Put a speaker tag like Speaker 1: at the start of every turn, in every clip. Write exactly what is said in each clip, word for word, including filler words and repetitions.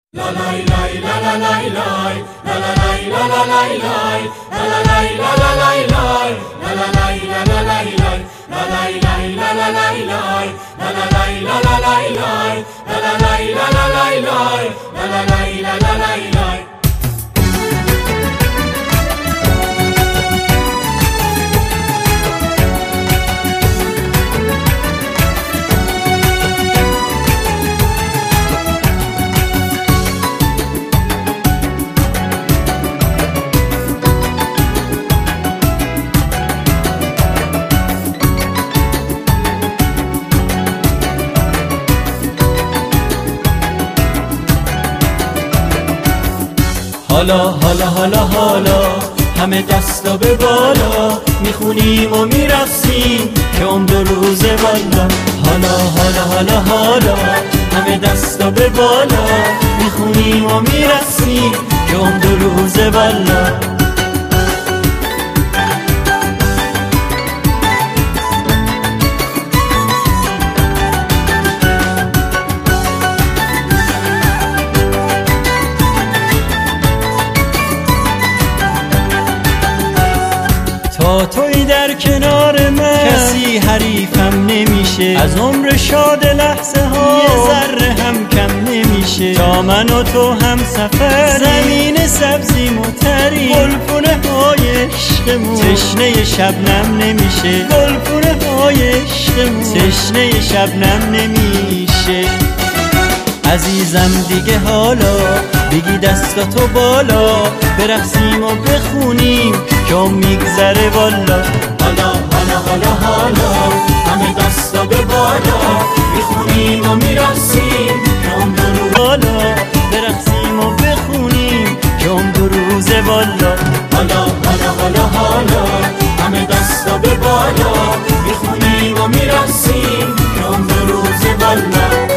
Speaker 1: حالا حالا حالا حالا همه دستا به بالا، میخونیم و میرقصیم که عمر و روزه والا. حالا حالا حالا حالا همه دستا به بالا، میخونیم و میرقصیم که عمر و روزه والا.
Speaker 2: تا توی در کنار من کسی حریفم نمیشه، از عمر شاد لحظه ها یه ذره هم کم نمیشه. تا من و تو هم سفر زمین سبزی متری، گلپونه های عشقمون تشنه شبنم نمیشه. گلپونه های عشقمون تشنه شبنم نمیشه. عزیزم دیگه حالا بگی دستاتو بالا، برقصیم و بخونیم که میگذره والا.
Speaker 1: حالا حالا حالا حالا همه دستا به بالا، میخونیم و میرقصیم که عمر و روزه
Speaker 2: والا. برقصیم و بخونیم که عمر و روزه والا.
Speaker 1: حالا حالا حالا حالا همه دستا به بالا، میخونیم و میرقصیم که عمر و روزه والا.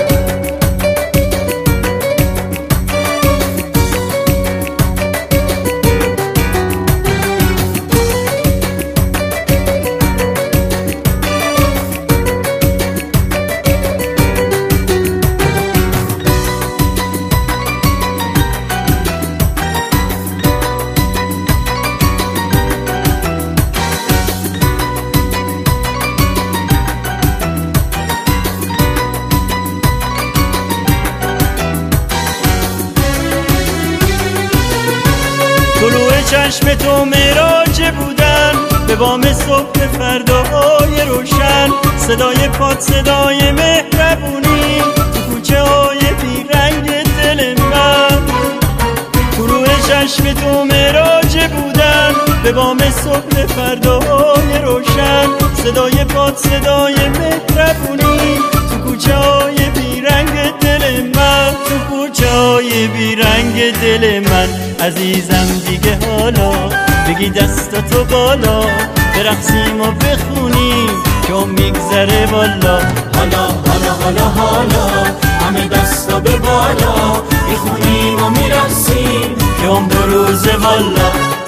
Speaker 2: طلوع چشم تو معراج بودن، به بام صبح فرداهای روشن. صدای پاد صدای مهربونی تو کوچه های بیرنگ دل من. طلوع چشم تو معراج بودن، به بام صبح فرداهای روشن. صدای پاد صدای مهربونی تو کوچه های بیرنگ دل من. تو کوچه های بیرنگ دل من. عزیزم دیگه حالا بگی دستاتو بالا، برقصیم و بخونیم که میگذره والا.
Speaker 1: حالا حالا حالا حالا همه دستا به بالا، میخونیم و میرقصیم
Speaker 2: که عمر و روزه والا.